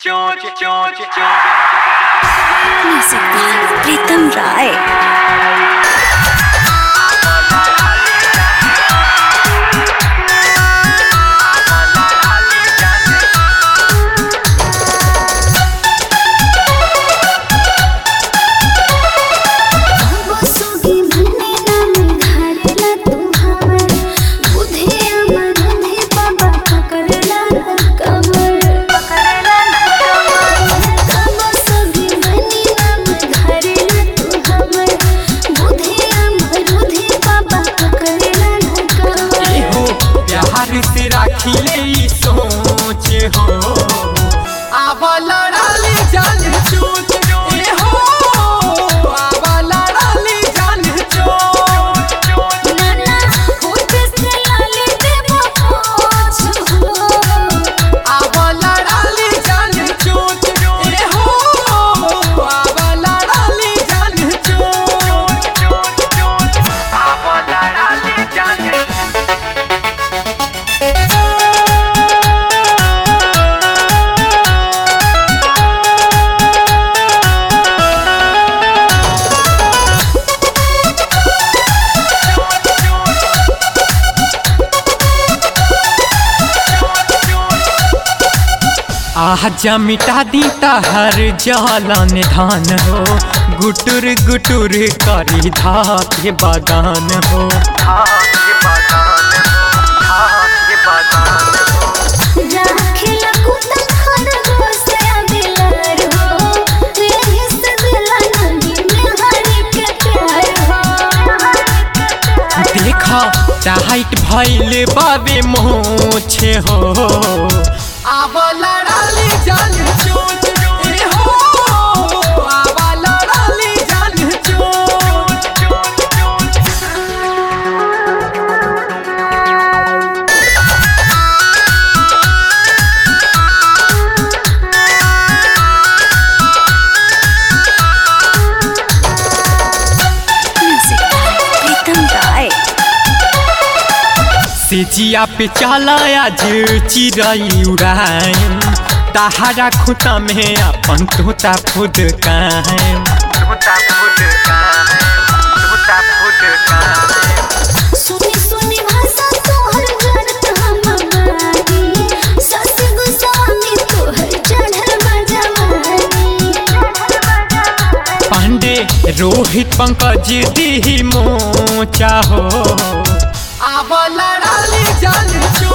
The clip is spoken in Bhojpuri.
म्यूजिक बाय प्रीतम राय। राखिले सोच हो आवा लड़ाली जान चूत ए हो आवा लड़ाली जान चूत नाना होठ से लाले देबो कुछ हो आवा लड़ाली जान चूत ए हो आवा लड़ाली जान चूत आवा लड़ाली जान आजा मिटा दी हर जालन धान हो गुटुर गुटुर करी धाके बागान हो राखिला कुतन खरगोश दिलार हो एही से दिला नदी में हरि के प्यार हो देखा टाइट भइल बाबे मोछे हो आवा लड़ाली जान चोट ए हो आवा लड़ाली जान चोट म्यूजिक बाय प्रीतम राय। सेजिया पे चला आज चिड़ै उड़ाएम तहारा खुता में अपन तोता खुद कायम सुनी सुनी भाषा तोहर जरत हमारी सस गुसानी तोहर चढ़ल बजवानी पांडे रोहित पंकज दी मोचा हो आवा लड़ाली जान चो